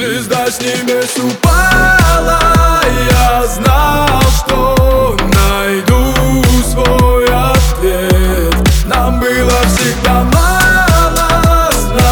Звезда с небес упала, я знал, что найду свой ответ. Нам было всегда мало,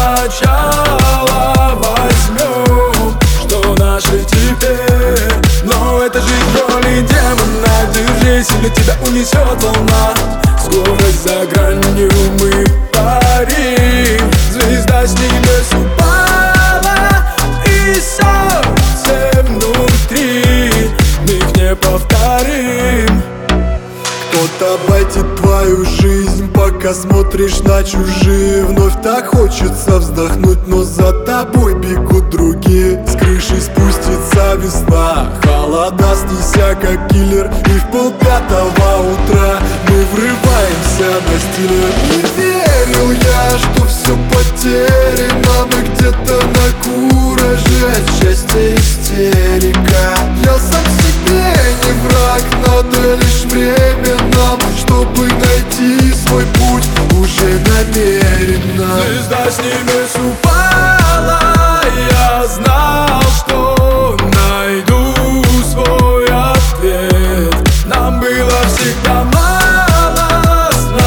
сначала возьмем, что наше теперь. Но это жизнь роли демона, держись, или тебя унесет волна. Скорость за гранью, мы парим. Звезда с небес упала, и солнце внутри, миг не повторим. Кто-то обойдет твою жизнь, пока смотришь на чужие. Вновь так хочется вздохнуть, но за тобой бегут другие. С крыши спустится весна, холода снеся как киллер. И в 4:30 утра мы врываемся на стиле. Не верил я, что все потеряно, мы где-то на кураже, от счастья истерика. Я сам себе не враг, надо лишь время нам, чтобы найти свой путь уже намеренно. Звезда с небес упала, я знал, что найду свой ответ. Нам было всегда мало,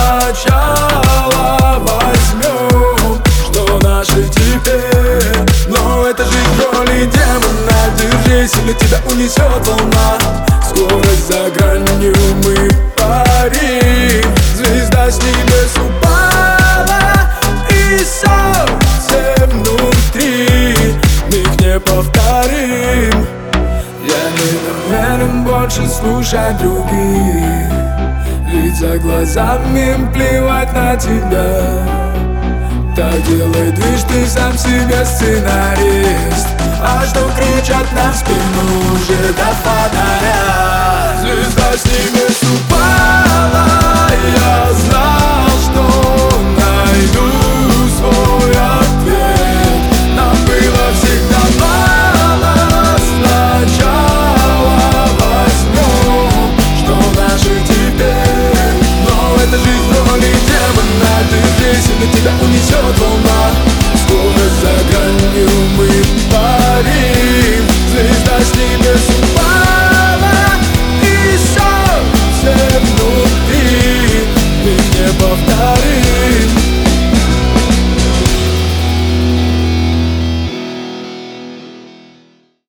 сначала возьмем, что наше теперь. Но это жизнь роли демона, держись, или тебя унесет волна. Скорость за гранью, мы парим. Звезда с небес упала, и солнце внутри, миг не повторим. Я не намерен больше слушать других, ведь за глазами плевать на тебя. Так делай движ, ты сам себе сценарист. А что кричат на спину уже до фонаря? Звезда с небес упала, я знаю.